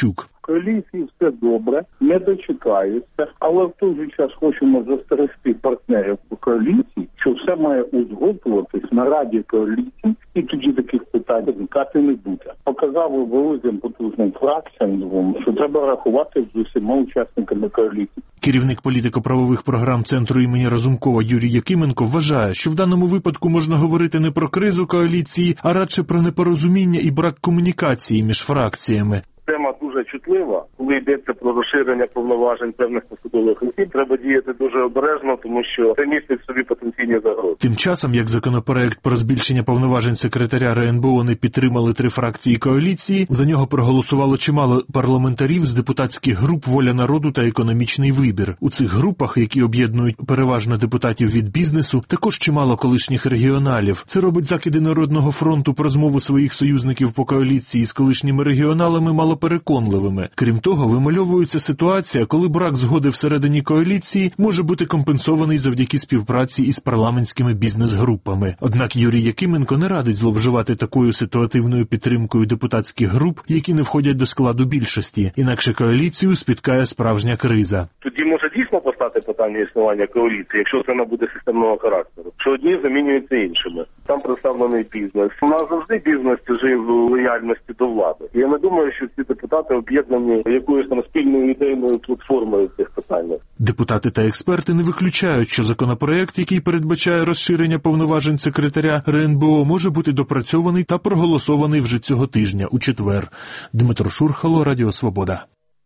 коаліції все добре, не дочекаються, але в той же час хочемо застерегти партнерів по коаліції, що все має узгоджуватись на раді коаліції, і тоді таких питань виникати не буде. Показав великим потужним фракціям, що треба рахувати з усіма учасниками коаліції. Керівник політико-правових програм Центру імені Разумкова Юрій Якименко вважає, що в даному випадку можна говорити не про кризу коаліції, а радше про непорозуміння і брак комунікації між фракціями. Тема дуже чутлива. Коли йдеться про розширення повноважень певних посадових осіб, треба діяти дуже обережно, тому що це містить в собі потенційні загрози. Тим часом, як законопроект про збільшення повноважень секретаря РНБО не підтримали 3 фракції коаліції, за нього проголосувало чимало парламентарів з депутатських груп «Воля народу» та «Економічний вибір». У цих групах, які об'єднують переважно депутатів від бізнесу, також чимало колишніх регіоналів. Це робить закиди Народного фронту про змову своїх союзників по коаліції з колишніми регіоналами малопереконливими. Крім того, вимальовується ситуація, коли брак згоди всередині коаліції може бути компенсований завдяки співпраці із парламентськими бізнес-групами. Однак Юрій Якименко не радить зловживати такою ситуативною підтримкою депутатських груп, які не входять до складу більшості. Інакше коаліцію спіткає справжня криза. Тоді може дійсно постати питання існування коаліції, якщо це набуде системного характеру, що одні замінюються іншими. Там представлений бізнес. У нас завжди бізнес жив в лояльності до влади. Я не думаю, що ці депутати об'єднані якоюсь там спільною ідейною платформою в цих питаннях. Депутати та експерти не виключають, що законопроект, який передбачає розширення повноважень секретаря РНБО, може бути допрацьований та проголосований вже цього тижня, у четвер. Дмитро Шурхало, Радіо Свобода.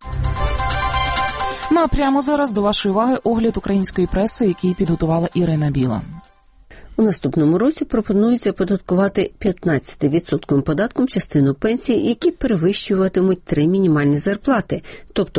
Ну а прямо зараз до вашої уваги огляд української преси, який підготувала Ірина Біла. У наступному році пропонується оподаткувати 15% податком частину пенсії, які перевищуватимуть 3 мінімальні зарплати, тобто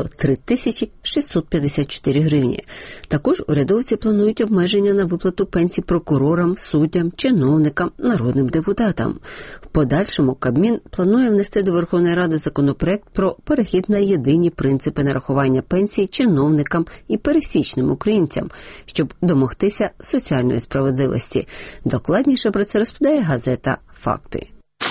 3654 гривні. Також урядовці планують обмеження на виплату пенсій прокурорам, суддям, чиновникам, народним депутатам. В подальшому Кабмін планує внести до Верховної Ради законопроект про перехід на єдині принципи нарахування пенсій чиновникам і пересічним українцям, щоб домогтися соціальної справедливості. Докладніше про це розповідає газета «Факти».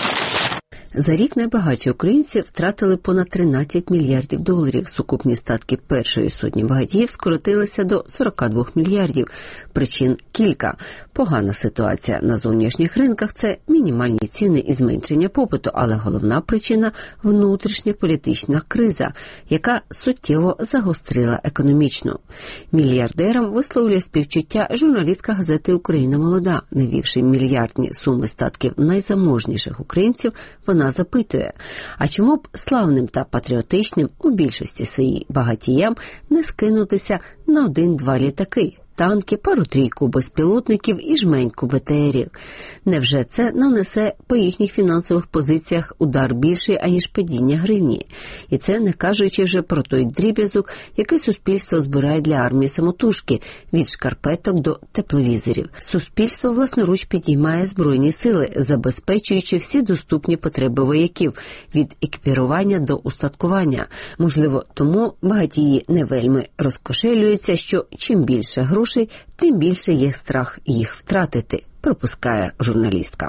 За рік найбагатші українці втратили понад 13 мільярдів доларів. Сукупні статки першої сотні багатіїв скоротилися до 42 мільярдів. Причин кілька. Погана ситуація на зовнішніх ринках – це мінімальні ціни і зменшення попиту, але головна причина – внутрішня політична криза, яка суттєво загострила економічну. Мільярдерам висловлює співчуття журналістка газети «Україна молода». Навівши мільярдні суми статків найзаможніших українців, вона запитує, а чому б славним та патріотичним у більшості своїй багатіям не скинутися на 1-2 літаки, танки, пару-трійку безпілотників і жменьку БТРів? Невже це нанесе по їхніх фінансових позиціях удар більший, аніж падіння гривні? І це не кажучи вже про той дріб'язок, який суспільство збирає для армії самотужки, від шкарпеток до тепловізорів. Суспільство власноруч підіймає Збройні сили, забезпечуючи всі доступні потреби вояків, від екіпірування до устаткування. Можливо, тому багатії не вельми розкошелюються, що чим більше грошей, тим більше є страх їх втратити, припускає журналістка.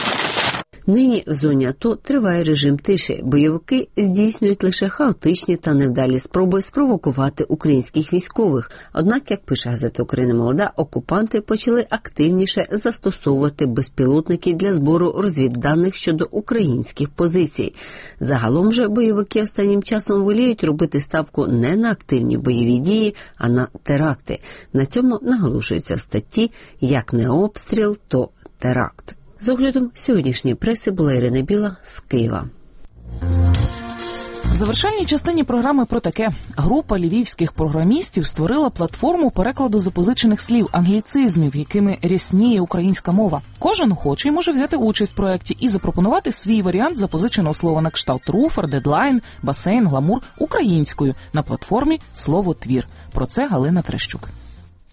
Нині в зоні АТО триває режим тиші. Бойовики здійснюють лише хаотичні та невдалі спроби спровокувати українських військових. Однак, як пише газета «Україна молода», окупанти почали активніше застосовувати безпілотники для збору розвідданих щодо українських позицій. Загалом же бойовики останнім часом воліють робити ставку не на активні бойові дії, а на теракти. На цьому наголошується в статті «Як не обстріл, то теракт». З оглядом сьогоднішньої преси була Ірина Біла з Києва. В завершальній частині програми про таке. Група львівських програмістів створила платформу перекладу запозичених слів, англіцизмів, якими рясніє українська мова. Кожен охочий може взяти участь в проєкті і запропонувати свій варіант запозиченого слова на кшталт руфер, дедлайн, басейн, гламур українською на платформі «Слово-твір». Про це Галина Трещук.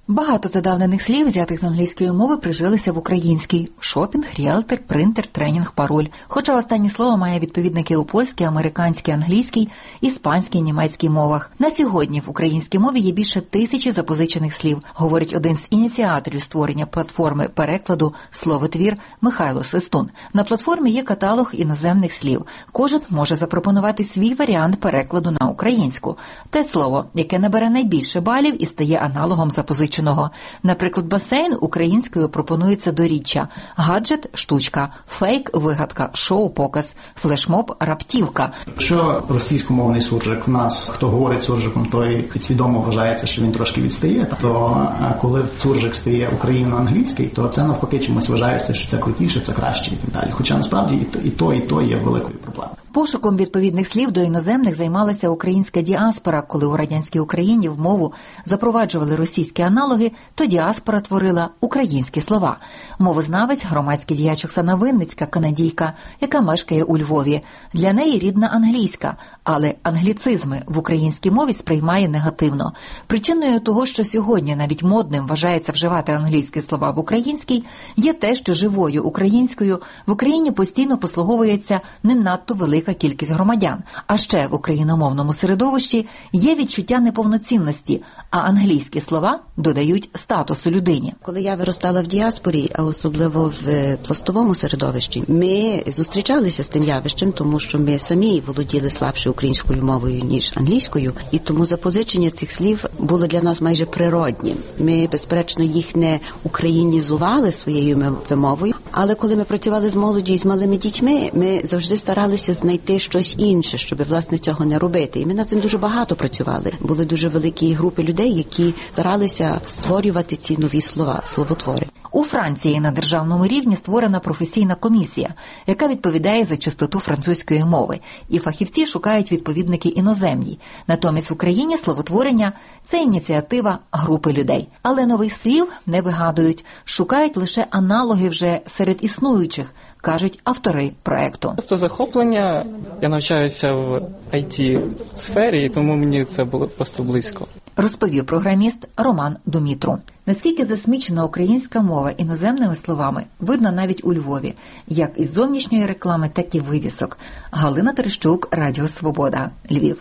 Багато задавнених слів, взятих з англійської мови, прижилися в українській: шопінг, ріелтор, принтер, тренінг, пароль. Хоча останнє слово має відповідники у польській, американській, англійській, іспанській, німецькій мовах. На сьогодні в українській мові є більше 1000 запозичених слів, говорить один з ініціаторів створення платформи перекладу «Словотвір» Михайло Свистун. На платформі є каталог іноземних слів. Кожен може запропонувати свій варіант перекладу на українську. Те слово, яке набере найбільше балів і стає аналогом запозиченого. Наприклад, басейн українською пропонується доріччя, гаджет – штучка, фейк – вигадка, шоу – показ, флешмоб – раптівка. Якщо російськомовний суржик в нас, хто говорить суржиком, той підсвідомо вважається, що він трошки відстає, то коли суржик стає україно-англійський, то це навпаки чомусь вважається, що це крутіше, це краще і так далі. Хоча насправді і то є великою проблемою. Пошуком відповідних слів до іноземних займалася українська діаспора. Коли у радянській Україні в мову запроваджували російські аналоги, то діаспора творила українські слова. Мовознавець, громадський діяч Оксана Винницька, канадійка, яка мешкає у Львові. Для неї рідна англійська, але англіцизми в українській мові сприймає негативно. Причиною того, що сьогодні навіть модним вважається вживати англійські слова в українській, є те, що живою українською в Україні постійно послуговується не надто велика кількість громадян. А ще в україномовному середовищі є відчуття неповноцінності, а англійські слова додають статусу людині. Коли я виростала в діаспорі, а особливо в пластовому середовищі, ми зустрічалися з тим явищем, тому що ми самі володіли слабше українською мовою, ніж англійською, і тому запозичення цих слів було для нас майже природнім. Ми, безперечно, їх не українізували своєю вимовою, але коли ми працювали з молоддю і з малими дітьми, ми завжди старалися знайти щось інше, щоб, власне, цього не робити. І ми над цим дуже багато працювали. Були дуже великі групи людей, які старалися створювати ці нові слова, словотвори. У Франції на державному рівні створена професійна комісія, яка відповідає за чистоту французької мови, і фахівці шукають відповідники іноземні. Натомість в Україні словотворення – це ініціатива групи людей. Але нових слів не вигадують, шукають лише аналоги вже серед існуючих, кажуть автори проекту. Тобто захоплення, я навчаюся в IT-сфері, і тому мені це було просто близько. Розповів програміст Роман Думітру. Наскільки засмічена українська мова іноземними словами, видно навіть у Львові, як із зовнішньої реклами, так і вивісок. Галина Терещук, Радіо Свобода, Львів.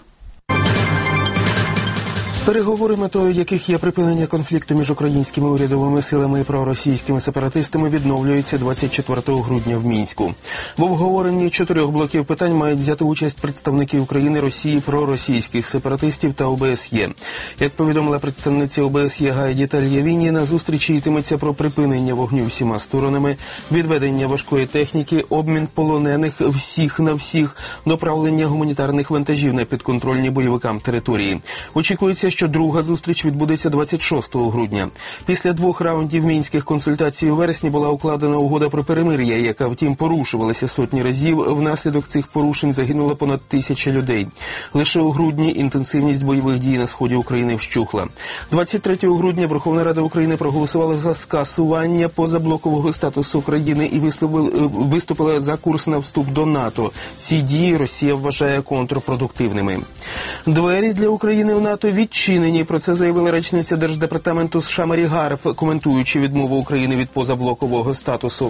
Переговори, метою яких є припинення конфлікту між українськими урядовими силами і проросійськими сепаратистами, відновлюються 24 грудня в Мінську. В обговоренні 4 блоків питань мають взяти участь представники України, Росії, проросійських сепаратистів та ОБСЄ. Як повідомила представниця ОБСЄ Гайді Тальявіні, на зустрічі йтиметься про припинення вогню всіма сторонами, відведення важкої техніки, обмін полонених всіх на всіх, доправлення гуманітарних вантажів на підконтрольні бойовикам території. Очікується, що друга зустріч відбудеться 26 грудня. Після 2 раундів мінських консультацій у вересні була укладена угода про перемир'я, яка, втім, порушувалася сотні разів. Внаслідок цих порушень загинуло понад 1000 людей. Лише у грудні інтенсивність бойових дій на сході України вщухла. 23 грудня Верховна Рада України проголосувала за скасування позаблокового статусу України і виступила за курс на вступ до НАТО. Ці дії Росія вважає контрпродуктивними. Двері для України в НАТО відчинені. Про це заявила речниця Держдепартаменту США Мері Гарф, коментуючи відмову України від позаблокового статусу.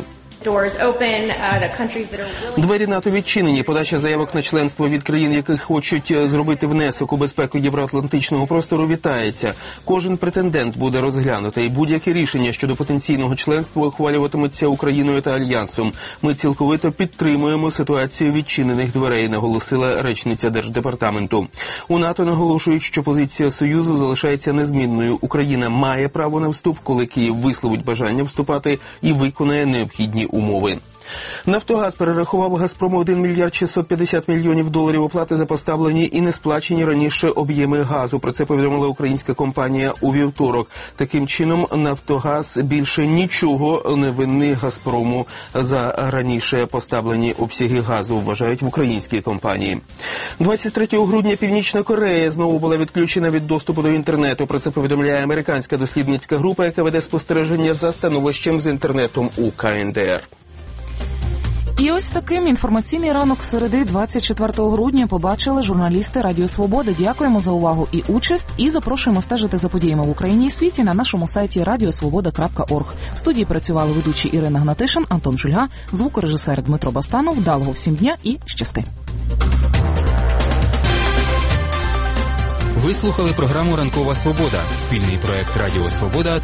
Двері НАТО відчинені. Подача заявок на членство від країн, які хочуть зробити внесок у безпеку євроатлантичного простору, вітається. Кожен претендент буде розглянутий. Будь-які рішення щодо потенційного членства ухвалюватимуться Україною та Альянсом. Ми цілковито підтримуємо ситуацію відчинених дверей, наголосила речниця Держдепартаменту. У НАТО наголошують, що позиція Союзу залишається незмінною. Україна має право на вступ, коли Київ висловить бажання вступати і виконає необхідні умови. Нафтогаз перерахував Газпрому 1 мільярд 650 мільйонів доларів оплати за поставлені і не сплачені раніше об'єми газу. Про це повідомила українська компанія у вівторок. Таким чином, Нафтогаз більше нічого не винний Газпрому за раніше поставлені обсяги газу, вважають в українській компанії. 23 грудня Північна Корея знову була відключена від доступу до інтернету. Про це повідомляє американська дослідницька група, яка веде спостереження за становищем з інтернетом у КНДР. І ось таким інформаційний ранок середи 24 грудня побачили журналісти Радіо Свобода. Дякуємо за увагу і участь, і запрошуємо стежити за подіями в Україні і світі на нашому сайті radiosvoboda.org. В студії працювали ведучі Ірина Гнатишин, Антон Шульга, звукорежисер Дмитро Басданов. Вдалого всім дня і щасти. Ви слухали програму «Ранкова Свобода» – спільний проект Радіо Свобода